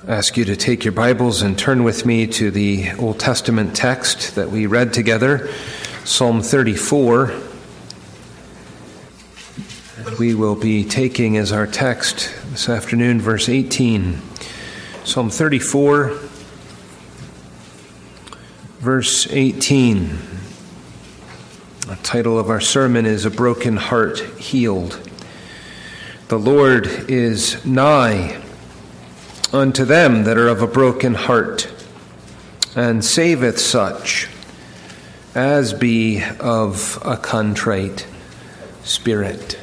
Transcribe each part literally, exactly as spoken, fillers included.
ask you to take your Bibles and turn with me to the Old Testament text that we read together, Psalm thirty-four. We will be taking as our text this afternoon verse eighteen. Psalm thirty-four, verse eighteen. The title of our sermon is A Broken Heart Healed. The Lord is nigh unto them that are of a broken heart, and saveth such as be of a contrite spirit.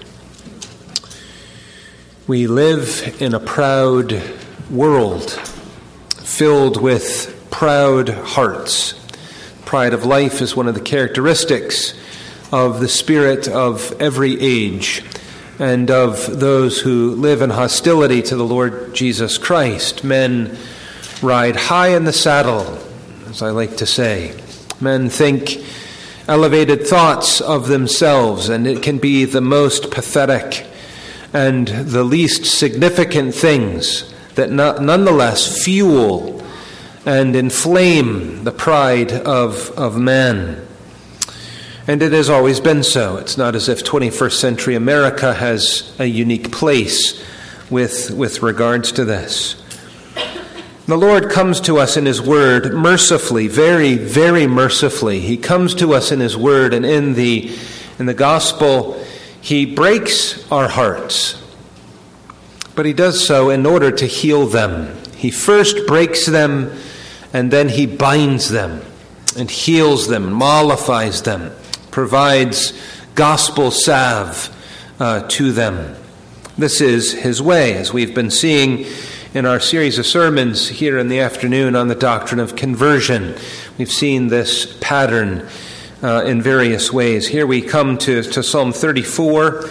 We live in a proud world, filled with proud hearts. Pride of life is one of the characteristics of the spirit of every age, and of those who live in hostility to the Lord Jesus Christ. Men ride high in the saddle, as I like to say. Men think elevated thoughts of themselves, and it can be the most pathetic and the least significant things that no- nonetheless fuel and inflame the pride of, of man. And it has always been so. It's not as if twenty-first century America has a unique place with, with regards to this. The Lord comes to us in His Word mercifully, very, very mercifully. He comes to us in His Word, and in the, in the Gospel, He breaks our hearts. But He does so in order to heal them. He first breaks them, and then He binds them, and heals them, mollifies them, provides gospel salve uh, to them. This is His way, as we've been seeing in our series of sermons here in the afternoon on the doctrine of conversion. We've seen this pattern uh, in various ways. Here we come to, to Psalm thirty-four,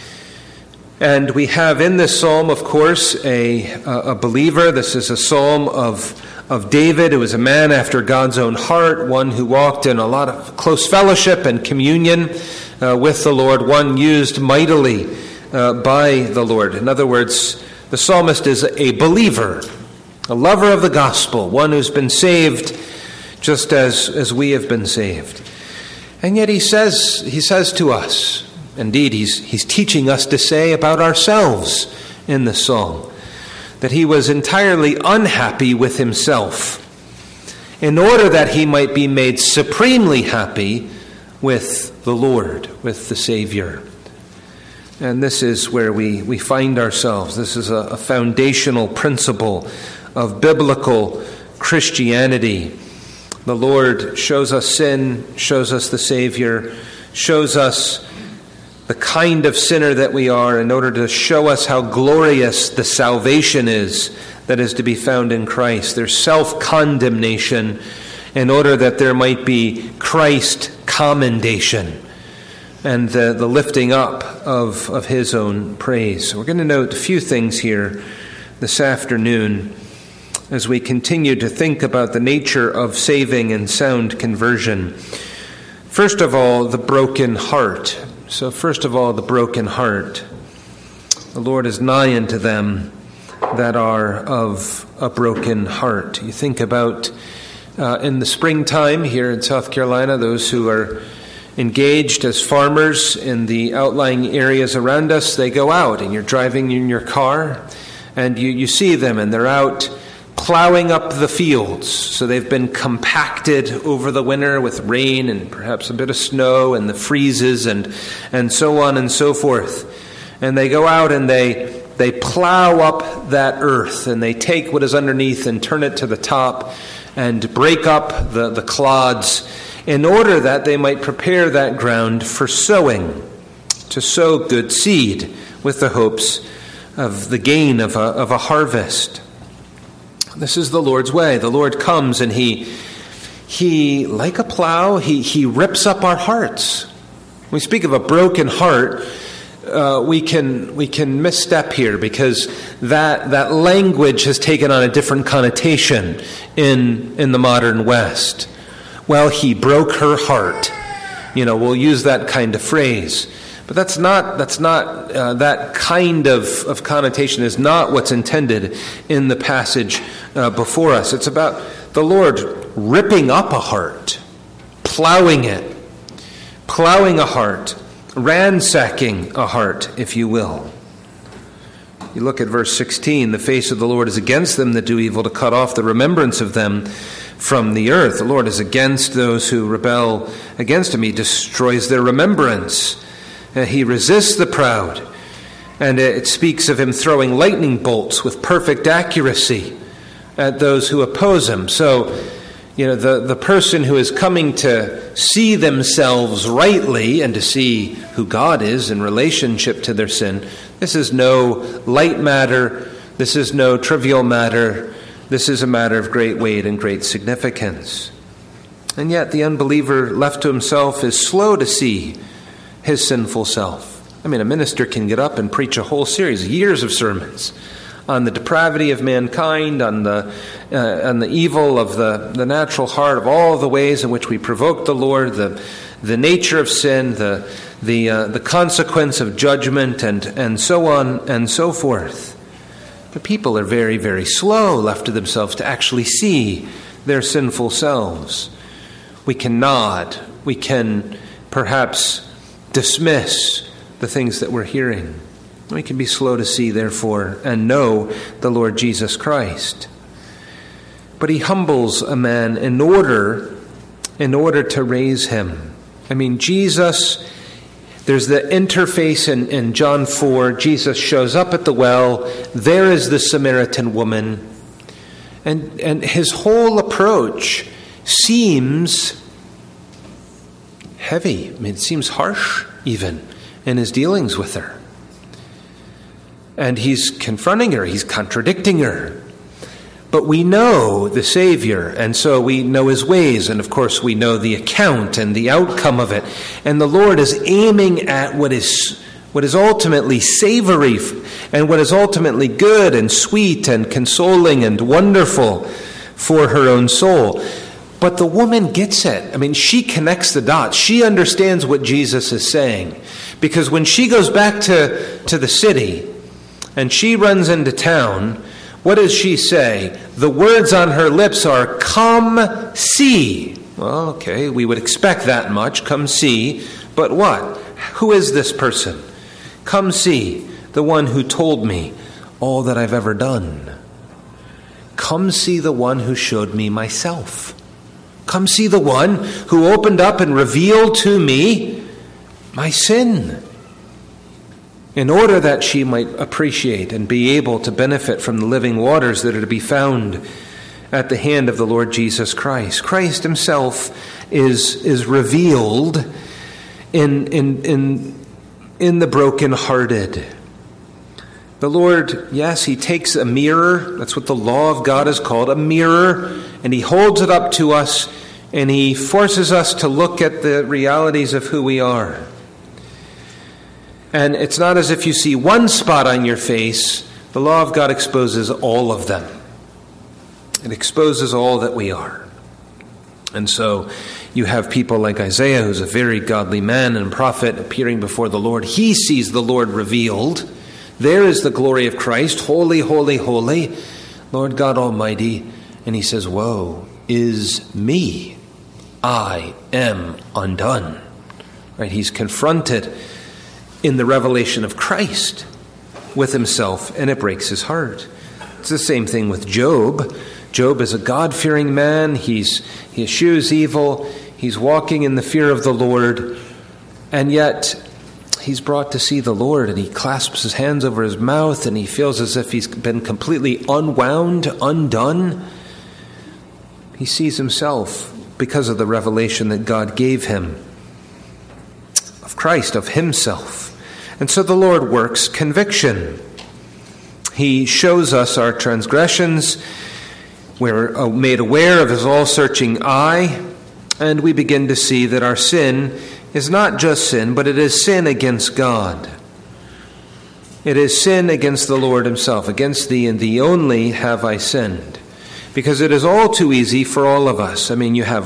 and we have in this psalm, of course, a, a believer. This is a psalm of of David, who was a man after God's own heart, one who walked in a lot of close fellowship and communion uh, with the Lord, one used mightily uh, by the Lord. In other words, the psalmist is a believer, a lover of the gospel, one who's been saved just as, as we have been saved. And yet he says, he says to us, indeed he's, he's teaching us to say about ourselves in this psalm, that he was entirely unhappy with himself in order that he might be made supremely happy with the Lord, with the Savior. And this is where we, we find ourselves. This is a, a foundational principle of biblical Christianity. The Lord shows us sin, shows us the Savior, shows us the kind of sinner that we are, in order to show us how glorious the salvation is that is to be found in Christ. There's self-condemnation in order that there might be Christ commendation and the, the lifting up of, of His own praise. So we're going to note a few things here this afternoon as we continue to think about the nature of saving and sound conversion. First of all, the broken heart. So first of all, the broken heart. The Lord is nigh unto them that are of a broken heart. You think about uh, in the springtime here in South Carolina, those who are engaged as farmers in the outlying areas around us, they go out, and you're driving in your car, and you, you see them, and they're out plowing up the fields. So they've been compacted over the winter with rain and perhaps a bit of snow and the freezes and and so on and so forth. And they go out and they they plow up that earth, and they take what is underneath and turn it to the top and break up the, the clods in order that they might prepare that ground for sowing, to sow good seed with the hopes of the gain of a, of a harvest. This is the Lord's way. The Lord comes and He, He like a plow, He, he rips up our hearts. When we speak of a broken heart, uh, we can we can misstep here, because that that language has taken on a different connotation in in the modern West. Well, He broke her heart. You know, we'll use that kind of phrase. But that's not, that's not, uh, that kind of, of connotation is not what's intended in the passage uh, before us. It's about the Lord ripping up a heart, plowing it, plowing a heart, ransacking a heart, if you will. You look at verse sixteen, the face of the Lord is against them that do evil, to cut off the remembrance of them from the earth. The Lord is against those who rebel against him. He destroys their remembrance. Uh, he resists the proud. And it speaks of him throwing lightning bolts with perfect accuracy at those who oppose him. So, you know, the, the person who is coming to see themselves rightly and to see who God is in relationship to their sin, this is no light matter. This is no trivial matter. This is a matter of great weight and great significance. And yet the unbeliever left to himself is slow to see his sinful self. I mean, a minister can get up and preach a whole series, years of sermons on the depravity of mankind, on the uh, on the evil of the, the natural heart, of all the ways in which we provoke the Lord, the the nature of sin, the the uh, the consequence of judgment, and and so on and so forth. But people are very, very slow, left to themselves, to actually see their sinful selves. We can nod. We can perhaps dismiss the things that we're hearing. We can be slow to see, therefore, and know the Lord Jesus Christ. But he humbles a man in order, in order to raise him. I mean, Jesus, there's the interface in, in John four. Jesus shows up at the well. There is the Samaritan woman. And, and his whole approach seems heavy. I mean, it seems harsh, even, in his dealings with her. And he's confronting her, he's contradicting her. But we know the Savior, and so we know his ways, and of course we know the account and the outcome of it. And the Lord is aiming at what is what is ultimately savory and what is ultimately good and sweet and consoling and wonderful for her own soul. But the woman gets it. I mean, she connects the dots. She understands what Jesus is saying. Because when she goes back to, to the city and she runs into town, what does she say? The words on her lips are, "Come see." Well, okay, we would expect that much. Come see. But what? Who is this person? Come see the one who told me all that I've ever done. Come see the one who showed me myself. Come see the one who opened up and revealed to me my sin, in order that she might appreciate and be able to benefit from the living waters that are to be found at the hand of the Lord Jesus Christ. Christ himself is, is revealed in, in, in, in the brokenhearted. The Lord, yes, he takes a mirror. That's what the law of God is called, a mirror. And he holds it up to us, and he forces us to look at the realities of who we are. And it's not as if you see one spot on your face. The law of God exposes all of them. It exposes all that we are. And so you have people like Isaiah, who's a very godly man and prophet, appearing before the Lord. He sees the Lord revealed. There is the glory of Christ. Holy, holy, holy, Lord God Almighty. And he says, woe is me. I am undone. Right? He's confronted in the revelation of Christ with himself, and it breaks his heart. It's the same thing with Job. Job is a God-fearing man. He's, he eschews evil. He's walking in the fear of the Lord. And yet, he's brought to see the Lord, and he clasps his hands over his mouth, and he feels as if he's been completely unwound, undone. He sees himself because of the revelation that God gave him of Christ, of himself. And so the Lord works conviction. He shows us our transgressions. We're made aware of his all-searching eye, and we begin to see that our sin is not just sin, but it is sin against God. It is sin against the Lord himself. Against thee and thee only have I sinned. Because it is all too easy for all of us. I mean, you have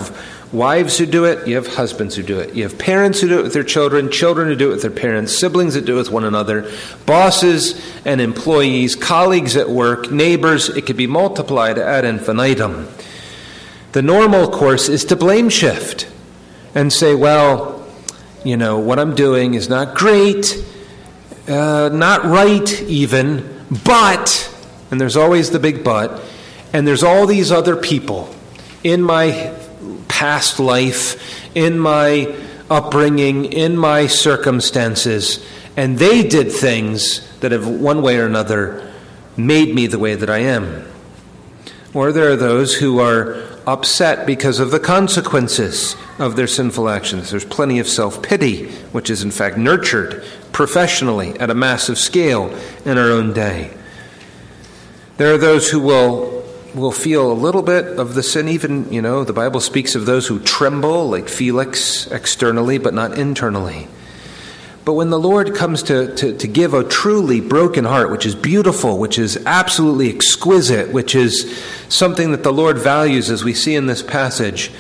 wives who do it, you have husbands who do it. You have parents who do it with their children, children who do it with their parents, siblings that do it with one another, bosses and employees, colleagues at work, neighbors. It could be multiplied ad infinitum. The normal course is to blame shift and say, well, you know, what I'm doing is not great, uh, not right even, but, and there's always the big but, and there's all these other people in my past life, in my upbringing, in my circumstances, and they did things that have one way or another made me the way that I am. Or there are those who are upset because of the consequences of their sinful actions. There's plenty of self-pity, which is in fact nurtured professionally at a massive scale in our own day. There are those who will will feel a little bit of the sin. Even, you know, the Bible speaks of those who tremble, like Felix, externally, but not internally. But when the Lord comes to, to, to give a truly broken heart, which is beautiful, which is absolutely exquisite, which is something that the Lord values, as we see in this passage,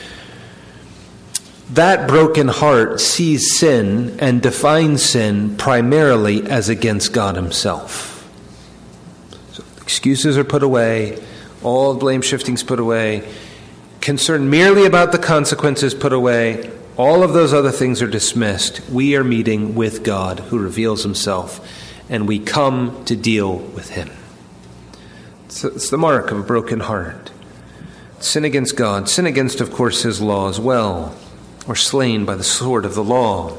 that broken heart sees sin and defines sin primarily as against God himself. So excuses are put away, all blame shifting's put away, concern merely about the consequences put away, all of those other things are dismissed. We are meeting with God who reveals himself, and we come to deal with him. It's, it's the mark of a broken heart. Sin against God, sin against, of course, his law as well, or slain by the sword of the law.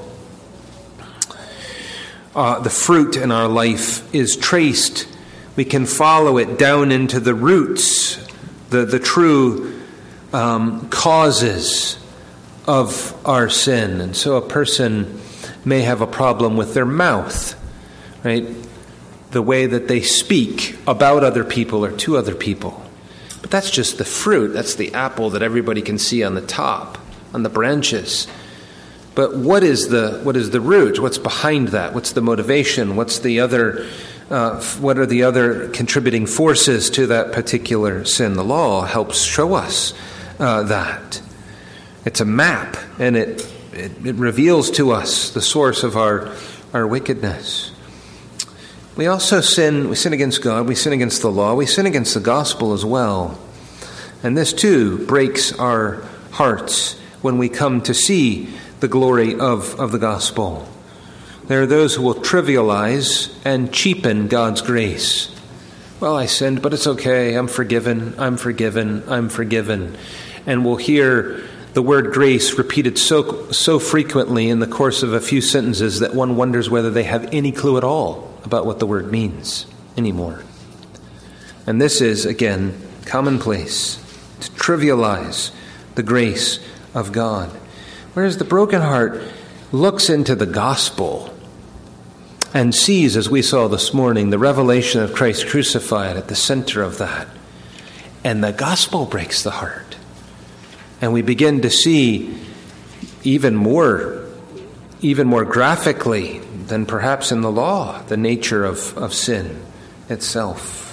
Uh, the fruit in our life is traced. We can follow it down into the roots, the, the true um, causes of our sin. And so a person may have a problem with their mouth, right? The way that they speak about other people or to other people. But that's just the fruit. That's the apple that everybody can see on the top, on the branches. But what is the what is the root? What's behind that? What's the motivation? What's the other uh, what are the other contributing forces to that particular sin? The law helps show us uh, that. It's a map, and it, it it reveals to us the source of our our wickedness. We also sin, we sin against God, we sin against the law, we sin against the gospel as well. And this too breaks our hearts when we come to see the glory of, of the gospel. There are those who will trivialize and cheapen God's grace. Well, I sinned, but it's okay, I'm forgiven, I'm forgiven, I'm forgiven. And we'll hear the word grace repeated so so frequently in the course of a few sentences that one wonders whether they have any clue at all about what the word means anymore. And this is, again, commonplace, to trivialize the grace of God. Whereas the broken heart looks into the gospel and sees, as we saw this morning, the revelation of Christ crucified at the center of that. And the gospel breaks the heart. And we begin to see even more, even more graphically than perhaps in the law, the nature of, of sin itself.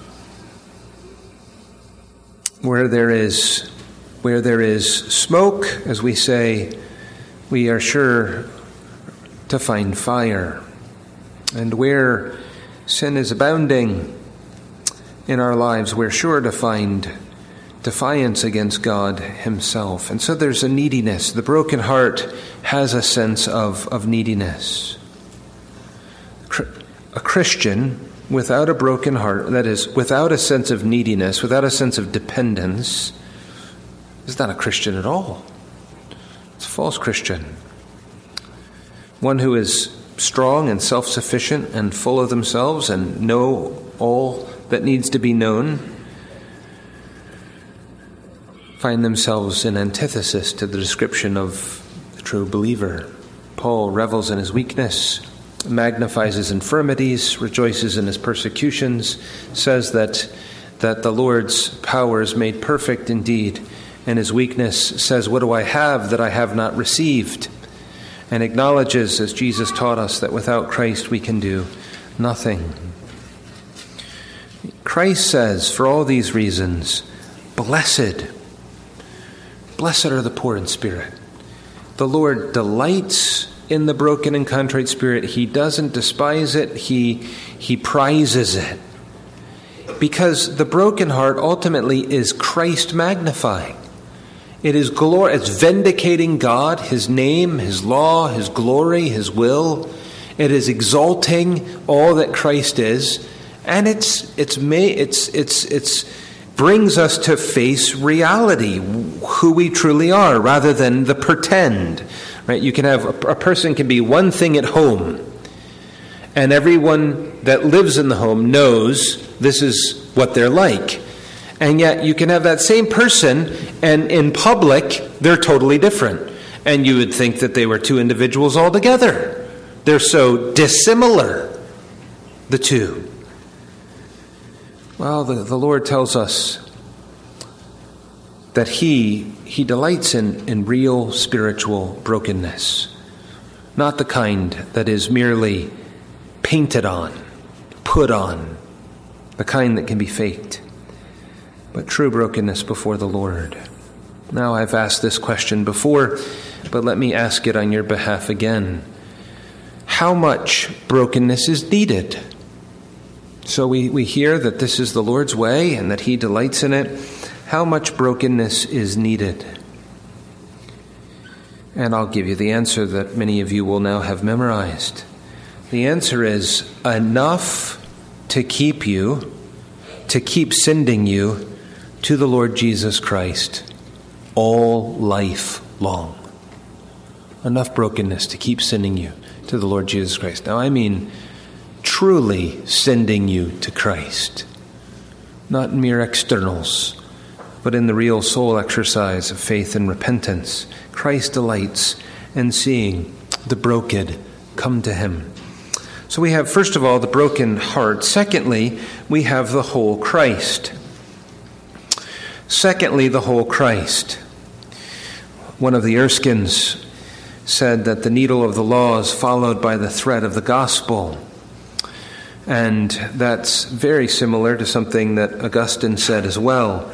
Where there is, where there is smoke, as we say, we are sure to find fire. And where sin is abounding in our lives, we're sure to find defiance against God himself. And so there's a neediness. The broken heart has a sense of, of neediness. A Christian without a broken heart, that is, without a sense of neediness, without a sense of dependence, is not a Christian at all. It's a false Christian. One who is strong and self-sufficient and full of themselves and know all that needs to be known, find themselves in antithesis to the description of the true believer. Paul revels in his weakness, magnifies his infirmities, rejoices in his persecutions, says that, that the Lord's power is made perfect indeed, and his weakness says, what do I have that I have not received? And acknowledges, as Jesus taught us, that without Christ we can do nothing. Christ says, for all these reasons, blessed, Blessed are the poor in spirit. The Lord delights in the broken and contrite spirit. He doesn't despise it. He, he prizes it. Because the broken heart ultimately is Christ magnifying. It is glory. It's vindicating God, His name, His law, His glory, His will. It is exalting all that Christ is, and it's it's it's it's it's brings us to face reality, who we truly are, rather than the pretend. Right? You can have a, a person can be one thing at home, and everyone that lives in the home knows this is what they're like. And yet you can have that same person, and in public, they're totally different. And you would think that they were two individuals altogether. They're so dissimilar, the two. Well, the, the Lord tells us that He, he delights in, in real spiritual brokenness. Not the kind that is merely painted on, put on, the kind that can be faked, but true brokenness before the Lord. Now, I've asked this question before, but let me ask it on your behalf again. How much brokenness is needed? So we, we hear that this is the Lord's way and that He delights in it. How much brokenness is needed? And I'll give you the answer that many of you will now have memorized. The answer is enough to keep you, to keep sending you to the Lord Jesus Christ all life long. Enough brokenness to keep sending you to the Lord Jesus Christ. Now, I mean truly sending you to Christ. Not mere externals, but in the real soul exercise of faith and repentance. Christ delights in seeing the broken come to Him. So we have, first of all, the broken heart. Secondly, we have the whole Christ. Secondly, the whole Christ. One of the Erskines said that the needle of the law is followed by the thread of the gospel. And that's very similar to something that Augustine said as well.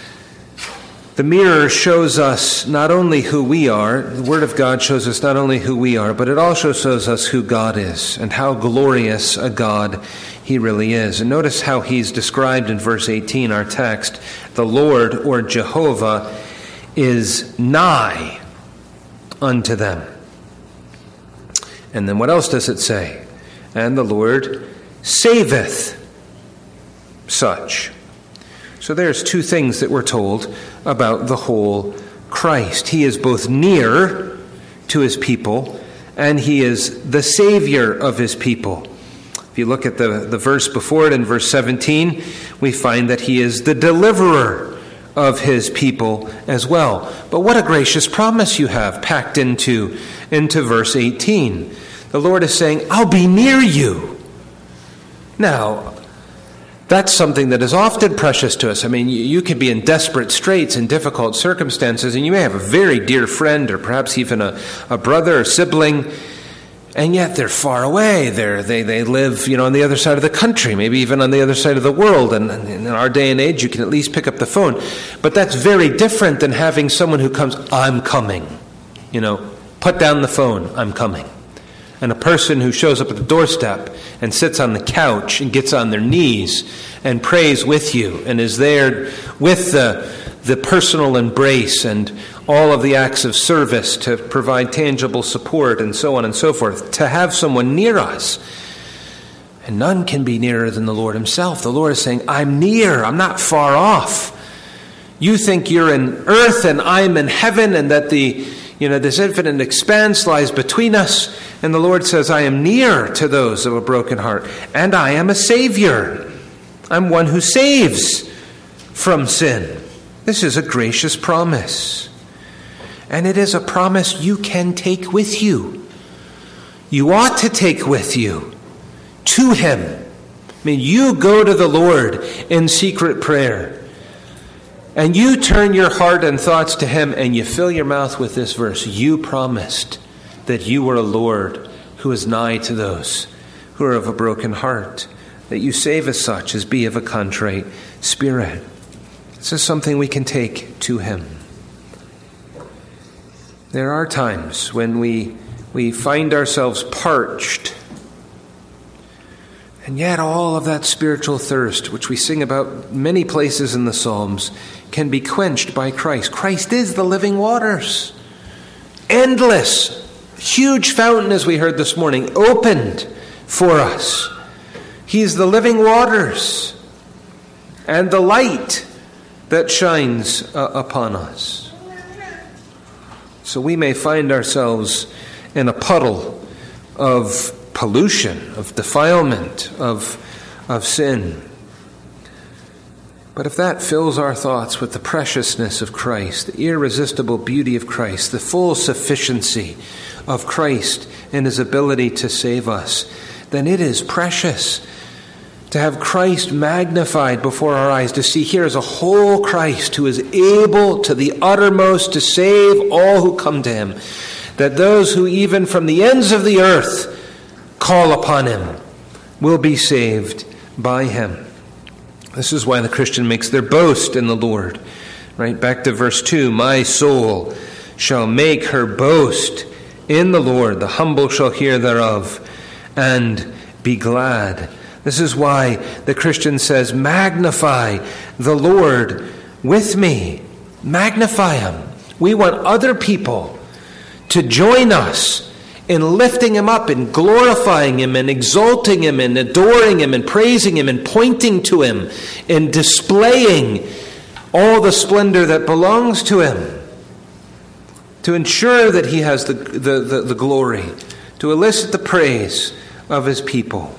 The mirror shows us not only who we are, the Word of God shows us not only who we are, but it also shows us who God is and how glorious a God He really is. And notice how He's described in verse eighteen, our text. The Lord, or Jehovah, is nigh unto them. And then what else does it say? And the Lord saveth such. So there's two things that we're told about the whole Christ. He is both near to His people, and He is the Savior of His people. If you look at the, the verse before it, in verse seventeen, we find that He is the deliverer of His people as well. But what a gracious promise you have packed into, into verse eighteen. The Lord is saying, I'll be near you. Now, that's something that is often precious to us. I mean, you, you can be in desperate straits and difficult circumstances, and you may have a very dear friend or perhaps even a, a brother or sibling, and yet they're far away. They're, they they live, you know, on the other side of the country, maybe even on the other side of the world. And, and in our day and age, you can at least pick up the phone. But that's very different than having someone who comes, I'm coming. You know, put down the phone, I'm coming. And a person who shows up at the doorstep and sits on the couch and gets on their knees and prays with you and is there with the, the personal embrace and all of the acts of service to provide tangible support and so on and so forth. To have someone near us. And none can be nearer than the Lord Himself. The Lord is saying, I'm near. I'm not far off. You think you're in earth and I'm in heaven, and that the You know, this infinite expanse lies between us. And the Lord says, I am near to those of a broken heart. And I am a Savior. I'm one who saves from sin. This is a gracious promise. And it is a promise you can take with you. You ought to take with you to Him. I mean, you go to the Lord in secret prayer. And you turn your heart and thoughts to Him, and you fill your mouth with this verse. You promised that you were a Lord who is nigh to those who are of a broken heart, that you save as such as be of a contrite spirit. This is something we can take to Him. There are times when we we find ourselves parched, and yet all of that spiritual thirst, which we sing about many places in the Psalms, can be quenched by Christ. Christ is the living waters. Endless, huge fountain, as we heard this morning, opened for us. He's the living waters and the light that shines uh, upon us. So we may find ourselves in a puddle of pollution, of defilement, of, of sin. But if that fills our thoughts with the preciousness of Christ, the irresistible beauty of Christ, the full sufficiency of Christ and his ability to save us, then it is precious to have Christ magnified before our eyes, to see here is a whole Christ who is able to the uttermost to save all who come to him, that those who even from the ends of the earth call upon him will be saved by him. This is why the Christian makes their boast in the Lord. Right, back to verse two, my soul shall make her boast in the Lord, the humble shall hear thereof and be glad. This is why the Christian says, magnify the Lord with me. Magnify him. We want other people to join us in lifting him up and glorifying him and exalting him and adoring him and praising him and pointing to him and displaying all the splendor that belongs to him, to ensure that he has the, the, the, the glory, to elicit the praise of his people.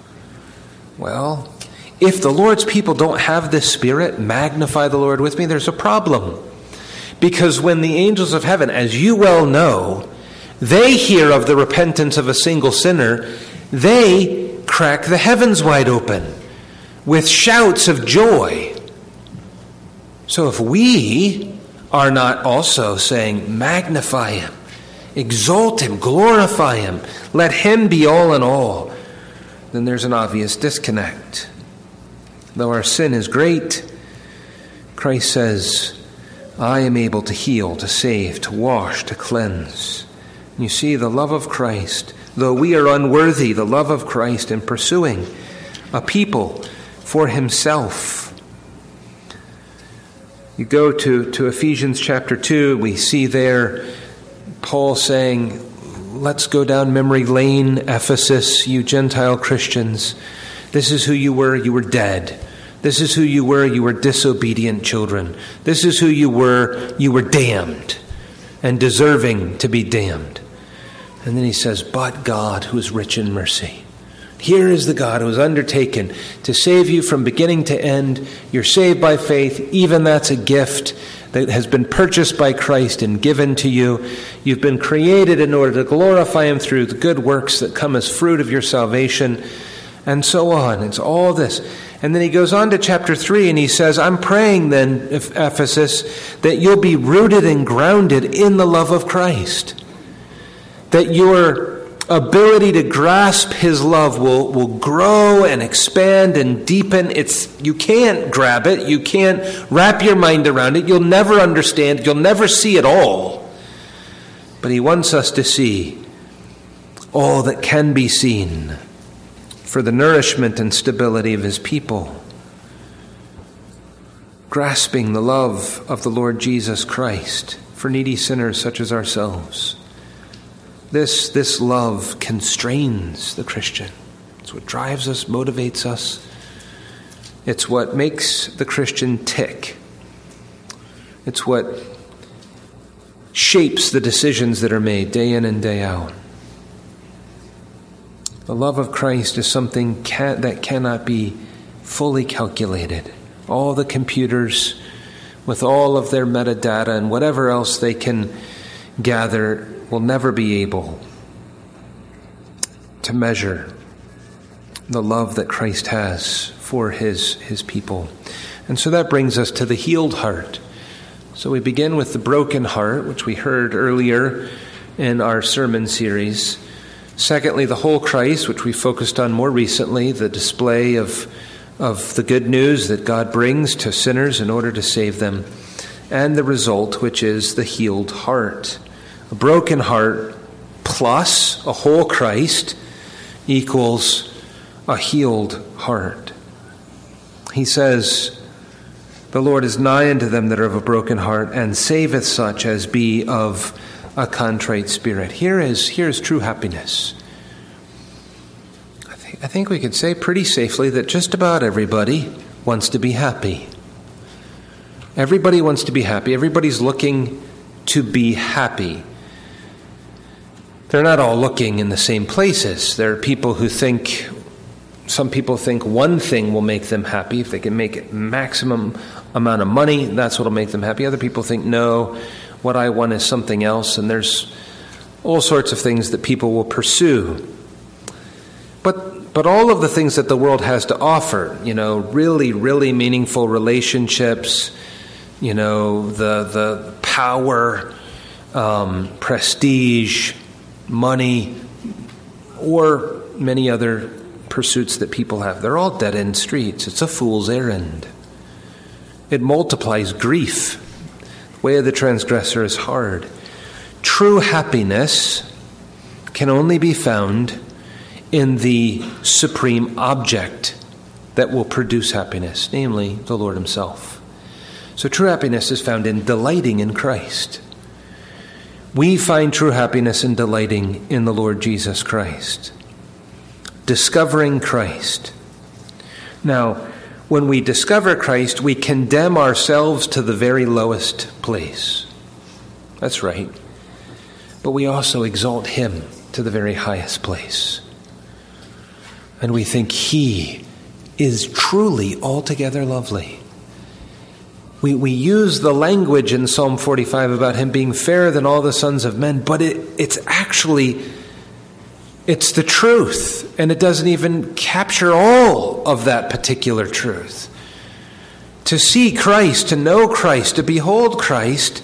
Well, if the Lord's people don't have this spirit, magnify the Lord with me, there's a problem. Because when the angels of heaven, as you well know, they hear of the repentance of a single sinner, they crack the heavens wide open with shouts of joy. So if we are not also saying, magnify him, exalt him, glorify him, let him be all in all, then there's an obvious disconnect. Though our sin is great, Christ says, I am able to heal, to save, to wash, to cleanse. And you see, the love of Christ, though we are unworthy, the love of Christ in pursuing a people for himself. You go to, to Ephesians chapter two, we see there Paul saying, let's go down memory lane, Ephesus, you Gentile Christians. This is who you were. You were dead. This is who you were. You were disobedient children. This is who you were. You were damned and deserving to be damned. And then he says, but God, who is rich in mercy. Here is the God who has undertaken to save you from beginning to end. You're saved by faith. Even that's a gift that has been purchased by Christ and given to you. You've been created in order to glorify him through the good works that come as fruit of your salvation, and so on. It's all this. And then he goes on to chapter three and he says, I'm praying then, Ephesus, that you'll be rooted and grounded in the love of Christ. That your ability to grasp his love will, will grow and expand and deepen. It's you can't grab it. You can't wrap your mind around it. You'll never understand. You'll never see it all. But he wants us to see all that can be seen for the nourishment and stability of his people. Grasping the love of the Lord Jesus Christ for needy sinners such as ourselves. This, this love constrains the Christian. It's what drives us, motivates us. It's what makes the Christian tick. It's what shapes the decisions that are made day in and day out. The love of Christ is something can, that cannot be fully calculated. All the computers, with all of their metadata and whatever else they can gather, will never be able to measure the love that Christ has for his, his people. And so that brings us to the healed heart. So we begin with the broken heart, which we heard earlier in our sermon series. Secondly, the whole Christ, which we focused on more recently, the display of, of the good news that God brings to sinners in order to save them. And the result, which is the healed heart. A broken heart plus a whole Christ equals a healed heart. He says, the Lord is nigh unto them that are of a broken heart, and saveth such as be of a contrite spirit. Here is, here is true happiness. I, th- I think we could say pretty safely that just about everybody wants to be happy. Everybody wants to be happy. Everybody's looking to be happy. They're not all looking in the same places. There are people who think, some people think one thing will make them happy. If they can make it maximum amount of money, that's what will make them happy. Other people think, no, what I want is something else. And there's all sorts of things that people will pursue. But but all of the things that the world has to offer, you know, really, really meaningful relationships, you know, the the power, um, prestige, money, or many other pursuits that people have. They're all dead-end streets. It's a fool's errand. It multiplies grief. The way of the transgressor is hard. True happiness can only be found in the supreme object that will produce happiness, namely the Lord himself. So true happiness is found in delighting in Christ. We find true happiness in delighting in the Lord Jesus Christ. Discovering Christ. Now, when we discover Christ, we condemn ourselves to the very lowest place. That's right. But we also exalt him to the very highest place. And we think he is truly altogether lovely. We we use the language in Psalm forty-five about him being fairer than all the sons of men, but it, it's actually, it's the truth. And it doesn't even capture all of that particular truth. To see Christ, to know Christ, to behold Christ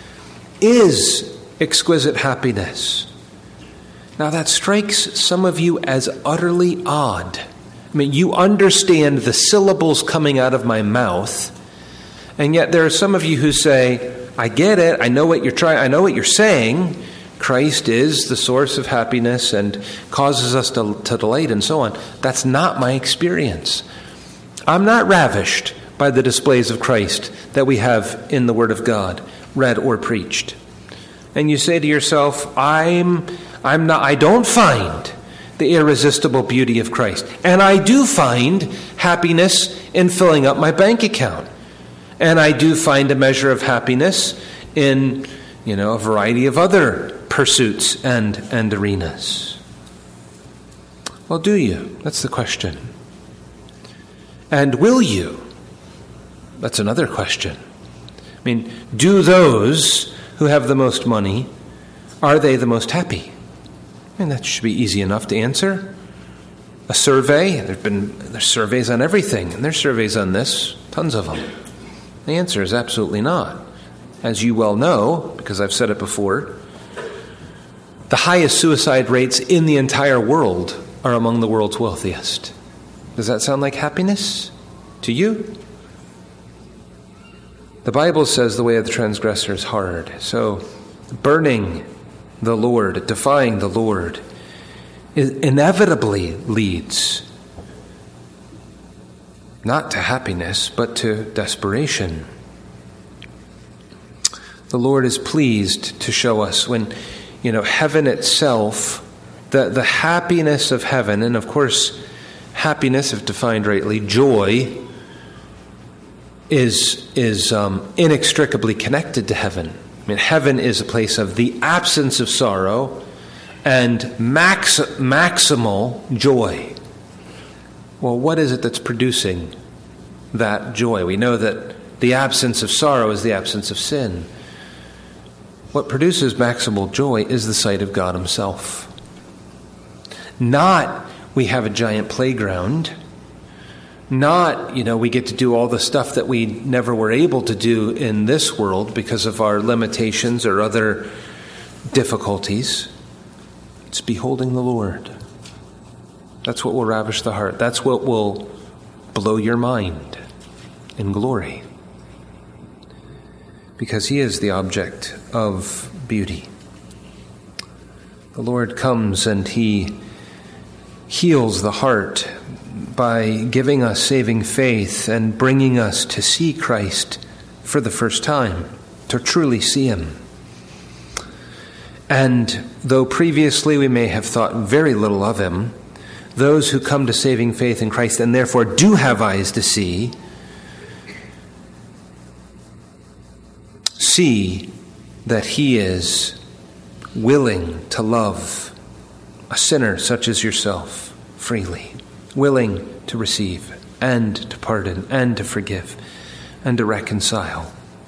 is exquisite happiness. Now that strikes some of you as utterly odd. I mean, you understand the syllables coming out of my mouth, and yet there are some of you who say, I get it, I know what you're trying, I know what you're saying. Christ is the source of happiness and causes us to, to delight and so on. That's not my experience. I'm not ravished by the displays of Christ that we have in the Word of God, read or preached. And you say to yourself, I'm I'm not I don't find the irresistible beauty of Christ. And I do find happiness in filling up my bank account. And I do find a measure of happiness in, you know, a variety of other pursuits and, and arenas. Well, do you? That's the question. And will you? That's another question. I mean, do those who have the most money, are they the most happy? I mean, that should be easy enough to answer. A survey, there've been there's surveys on everything, and there's surveys on this, tons of them. The answer is absolutely not. As you well know, because I've said it before, the highest suicide rates in the entire world are among the world's wealthiest. Does that sound like happiness to you? The Bible says the way of the transgressor is hard. So burning the Lord, defying the Lord, inevitably leads not to happiness, but to desperation. The Lord is pleased to show us when, you know, heaven itself, the, the happiness of heaven, and of course, happiness, if defined rightly, joy, is, is um, inextricably connected to heaven. I mean, heaven is a place of the absence of sorrow and max, maximal joy. Well, what is it that's producing that joy? We know that the absence of sorrow is the absence of sin. What produces maximal joy is the sight of God himself. Not we have a giant playground. Not, you know, we get to do all the stuff that we never were able to do in this world because of our limitations or other difficulties. It's beholding the Lord. That's what will ravish the heart. That's what will blow your mind in glory. Because he is the object of beauty. The Lord comes and he heals the heart by giving us saving faith and bringing us to see Christ for the first time, to truly see him. And though previously we may have thought very little of him, those who come to saving faith in Christ and therefore do have eyes to see, see that he is willing to love a sinner such as yourself freely, willing to receive and to pardon and to forgive and to reconcile.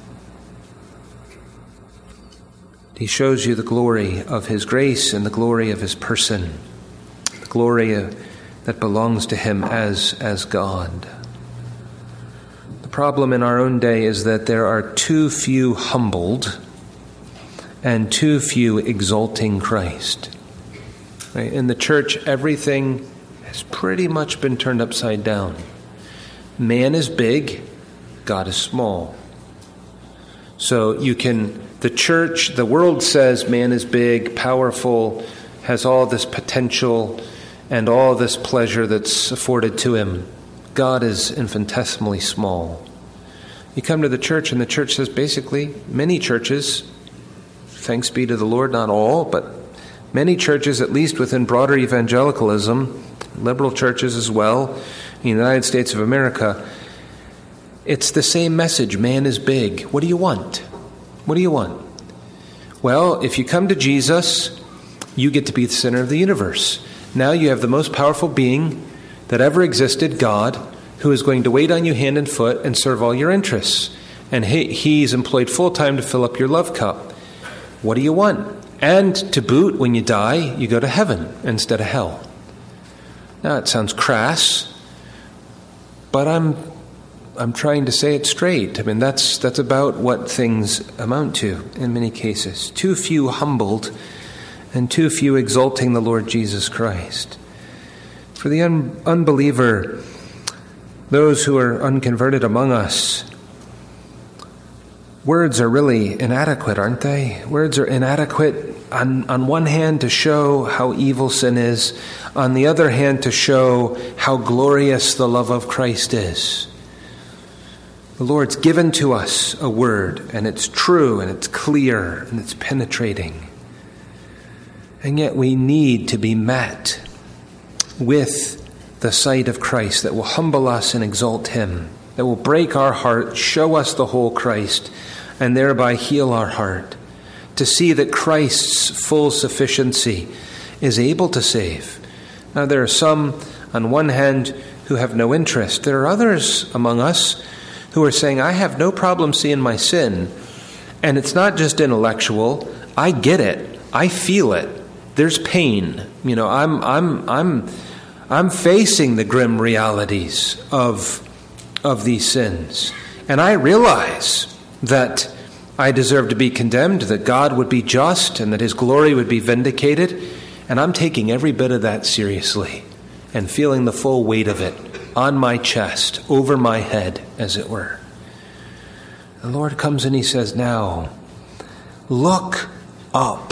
He shows you the glory of his grace and the glory of his person, the glory that belongs to him as, as God. The problem in our own day is that there are too few humbled and too few exalting Christ. Right? In the church, everything has pretty much been turned upside down. Man is big, God is small. So you can, the church, the world says man is big, powerful, has all this potential and all this pleasure that's afforded to him. God is infinitesimally small. You come to the church and the church says basically, many churches, thanks be to the Lord, not all, but many churches, at least within broader evangelicalism, liberal churches as well, in the United States of America, it's the same message. Man is big. What do you want? What do you want? Well, if you come to Jesus, you get to be the center of the universe. Now you have the most powerful being that ever existed, God, who is going to wait on you hand and foot and serve all your interests. And he, he's employed full time to fill up your love cup. What do you want? And to boot, when you die, you go to heaven instead of hell. Now, it sounds crass, but I'm I'm trying to say it straight. I mean, that's that's about what things amount to in many cases. Too few humbled and too few exalting the Lord Jesus Christ. For the un- unbeliever, those who are unconverted among us, words are really inadequate, aren't they? Words are inadequate on, on one hand to show how evil sin is, on the other hand to show how glorious the love of Christ is. The Lord's given to us a word, and it's true, and it's clear, and it's penetrating. And yet we need to be met with the sight of Christ that will humble us and exalt him, that will break our heart, show us the whole Christ, and thereby heal our heart, to see that Christ's full sufficiency is able to save. Now, there are some, on one hand, who have no interest. There are others among us who are saying, I have no problem seeing my sin, and it's not just intellectual. I get it. I feel it. There's pain. You know, I'm I'm I'm I'm facing the grim realities of of these sins, and I realize that I deserve to be condemned, that God would be just, and that his glory would be vindicated, and I'm taking every bit of that seriously and feeling the full weight of it on my chest, over my head, as it were. The Lord comes and he says, now, look up.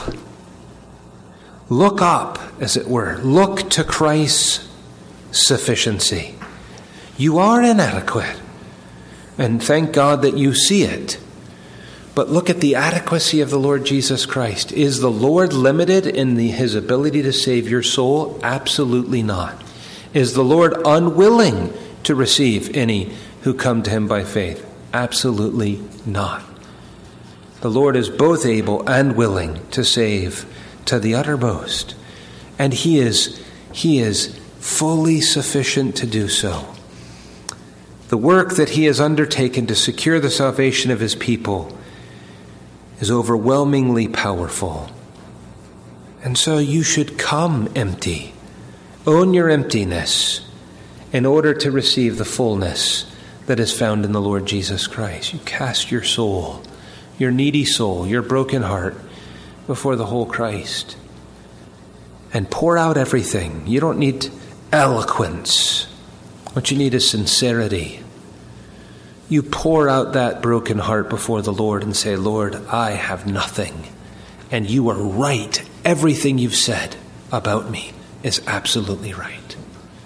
Look up, as it were. Look to Christ's sufficiency. You are inadequate, and thank God that you see it. But look at the adequacy of the Lord Jesus Christ. Is the Lord limited in the, his ability to save your soul? Absolutely not. Is the Lord unwilling to receive any who come to him by faith? Absolutely not. The Lord is both able and willing to save to the uttermost. And he is, he is fully sufficient to do so. The work that he has undertaken to secure the salvation of his people is overwhelmingly powerful. And so you should come empty. Own your emptiness in order to receive the fullness that is found in the Lord Jesus Christ. You cast your soul, your needy soul, your broken heart before the whole Christ and pour out everything. You don't need eloquence. What you need is sincerity. You pour out that broken heart before the Lord and say, Lord, I have nothing, and you are right everything you've said about me is absolutely right.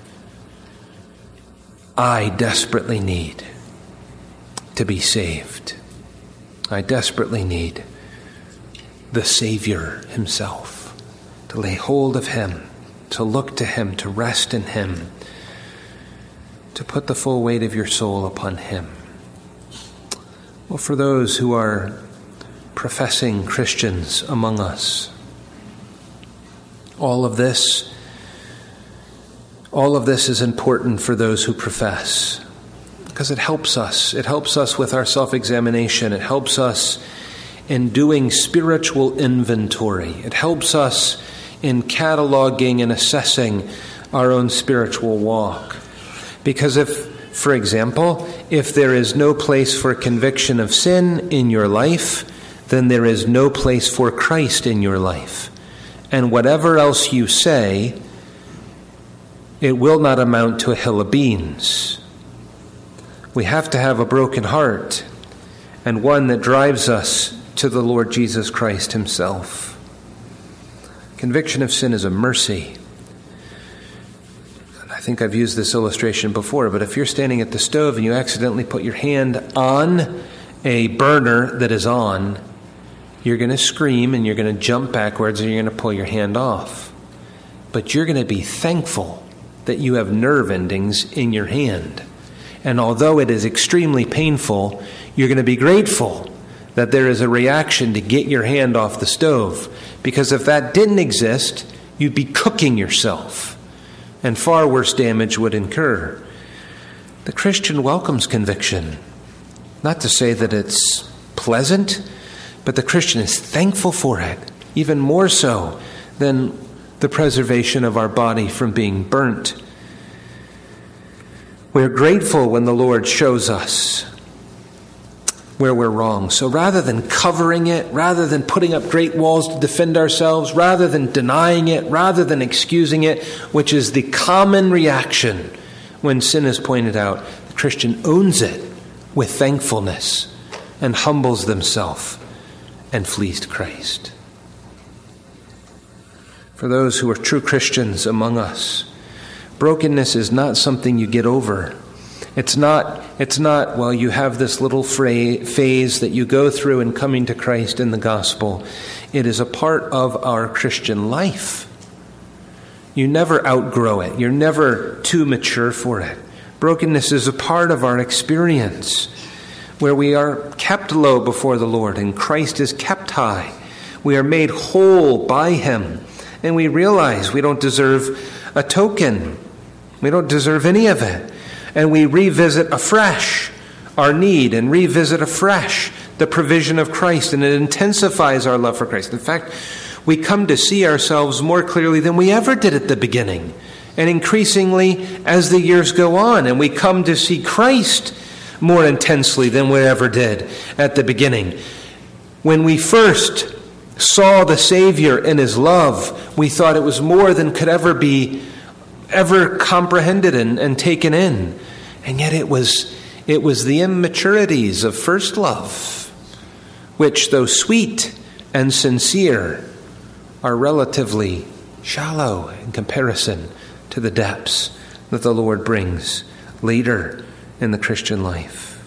I desperately need to be saved. I desperately need the Savior himself, to lay hold of him, to look to him, to rest in him, to put the full weight of your soul upon him. Well, for those who are professing Christians among us, all of this, all of this is important for those who profess, because it helps us. It helps us with our self-examination. It helps us in doing spiritual inventory. It helps us in cataloging and assessing our own spiritual walk. Because if, for example, if there is no place for conviction of sin in your life, then there is no place for Christ in your life. And whatever else you say, it will not amount to a hill of beans. We have to have a broken heart, and one that drives us to the Lord Jesus Christ himself. Conviction of sin is a mercy. I think I've used this illustration before, but if you're standing at the stove and you accidentally put your hand on a burner that is on, you're going to scream and you're going to jump backwards and you're going to pull your hand off. But you're going to be thankful that you have nerve endings in your hand. And although it is extremely painful, you're going to be grateful that there is a reaction to get your hand off the stove. Because if that didn't exist, you'd be cooking yourself, and far worse damage would incur. The Christian welcomes conviction. Not to say that it's pleasant, but the Christian is thankful for it, even more so than the preservation of our body from being burnt. We're grateful when the Lord shows us where we're wrong. So rather than covering it, rather than putting up great walls to defend ourselves, rather than denying it, rather than excusing it, which is the common reaction when sin is pointed out, the Christian owns it with thankfulness and humbles themselves and flees to Christ. For those who are true Christians among us, brokenness is not something you get over. It's not, it's not, well, you have this little fra- phase that you go through in coming to Christ in the gospel. It is a part of our Christian life. You never outgrow it. You're never too mature for it. Brokenness is a part of our experience, where we are kept low before the Lord and Christ is kept high. We are made whole by him, and we realize we don't deserve a token. We don't deserve any of it. And we revisit afresh our need and revisit afresh the provision of Christ, and it intensifies our love for Christ. In fact, we come to see ourselves more clearly than we ever did at the beginning, and increasingly as the years go on, and we come to see Christ more intensely than we ever did at the beginning. When we first saw the Savior in his love, we thought it was more than could ever be ever comprehended and, and taken in. And yet it was it was the immaturities of first love, which, though sweet and sincere, are relatively shallow in comparison to the depths that the Lord brings later in the Christian life.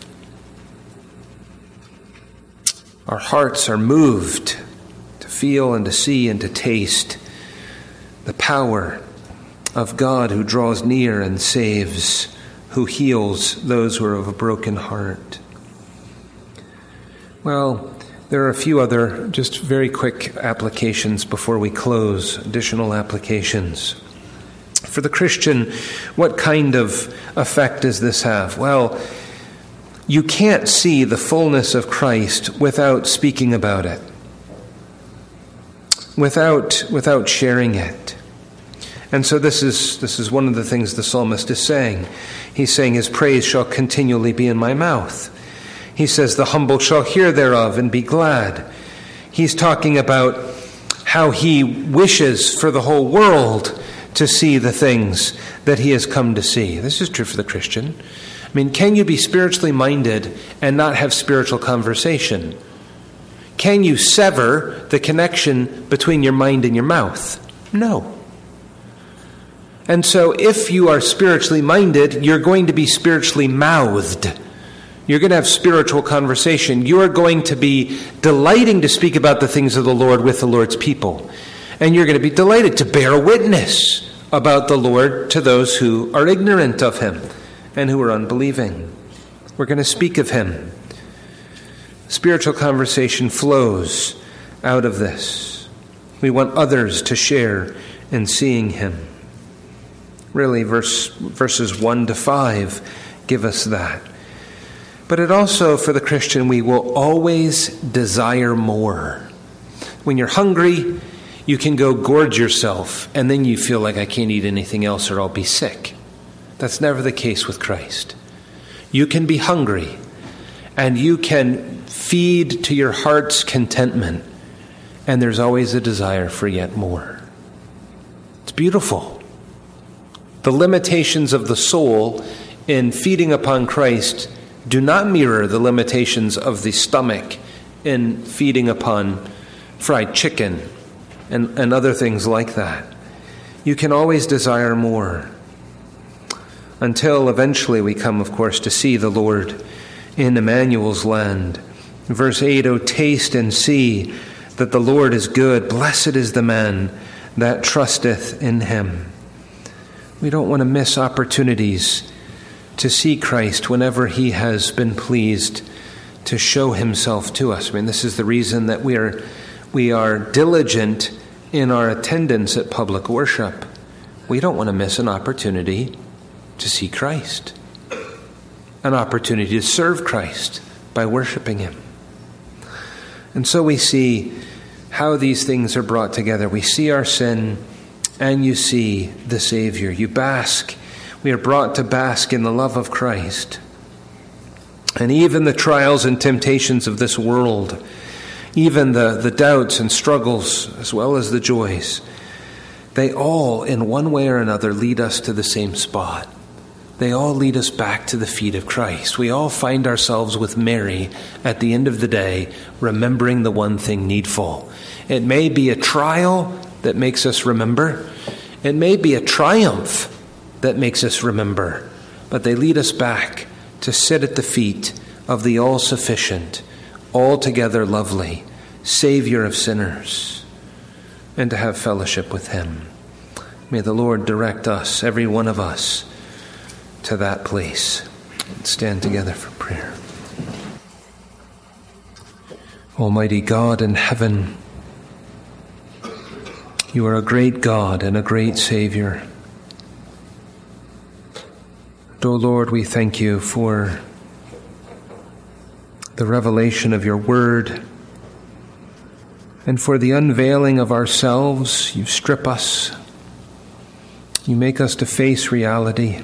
Our hearts are moved to feel and to see and to taste the power of God, who draws near and saves, who heals those who are of a broken heart. Well, there are a few other just very quick applications before we close, additional applications. For the Christian, what kind of effect does this have? Well, you can't see the fullness of Christ without speaking about it, without, without sharing it. And so this is this is one of the things the psalmist is saying. He's saying, his praise shall continually be in my mouth. He says, the humble shall hear thereof and be glad. He's talking about how he wishes for the whole world to see the things that he has come to see. This is true for the Christian. I mean, can you be spiritually minded and not have spiritual conversation? Can you sever the connection between your mind and your mouth? No. And so if you are spiritually minded, you're going to be spiritually mouthed. You're going to have spiritual conversation. You are going to be delighting to speak about the things of the Lord with the Lord's people. And you're going to be delighted to bear witness about the Lord to those who are ignorant of him and who are unbelieving. We're going to speak of him. Spiritual conversation flows out of this. We want others to share in seeing him. Really, verse, verses one to five give us that. But it also, for the Christian, we will always desire more. When you're hungry, you can go gorge yourself, and then you feel like I can't eat anything else or I'll be sick. That's never the case with Christ. You can be hungry, and you can feed to your heart's contentment, and there's always a desire for yet more. It's beautiful. The limitations of the soul in feeding upon Christ do not mirror the limitations of the stomach in feeding upon fried chicken and, and other things like that. You can always desire more, until eventually we come, of course, to see the Lord in Emmanuel's land. Verse eight, "O taste and see that the Lord is good. Blessed is the man that trusteth in him." We don't want to miss opportunities to see Christ whenever he has been pleased to show himself to us. I mean, this is the reason that we are we are diligent in our attendance at public worship. We don't want to miss an opportunity to see Christ, an opportunity to serve Christ by worshiping him. And so we see how these things are brought together. We see our sin, and you see the Savior. You bask. We are brought to bask in the love of Christ. And even the trials and temptations of this world, even the, the doubts and struggles, as well as the joys, they all, in one way or another, lead us to the same spot. They all lead us back to the feet of Christ. We all find ourselves with Mary at the end of the day, remembering the one thing needful. It may be a trial that makes us remember. It may be a triumph that makes us remember. But they lead us back to sit at the feet of the all-sufficient, altogether lovely Savior of sinners, and to have fellowship with him. May the Lord direct us, every one of us, to that place. Let's stand together for prayer. Almighty God in heaven, you are a great God and a great Savior. And, O Lord, we thank you for the revelation of your word and for the unveiling of ourselves. You strip us. You make us to face reality.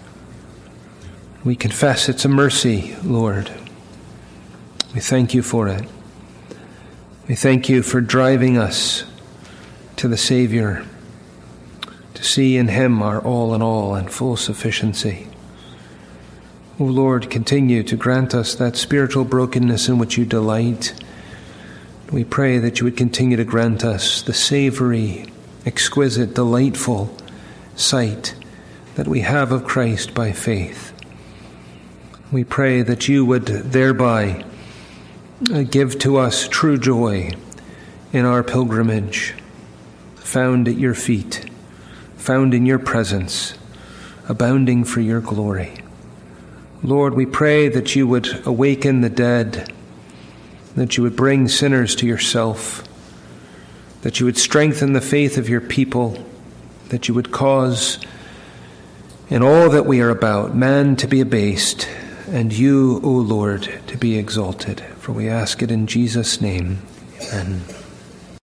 We confess it's a mercy, Lord. We thank you for it. We thank you for driving us to the Savior, to see in him our all in all and full sufficiency. O Lord, continue to grant us that spiritual brokenness in which you delight. We pray that you would continue to grant us the savory, exquisite, delightful sight that we have of Christ by faith. We pray that you would thereby give to us true joy in our pilgrimage, found at your feet, found in your presence, abounding for your glory. Lord, we pray that you would awaken the dead, that you would bring sinners to yourself, that you would strengthen the faith of your people, that you would cause in all that we are about man to be abased, and you, O Lord, to be exalted. For we ask it in Jesus' name. Amen.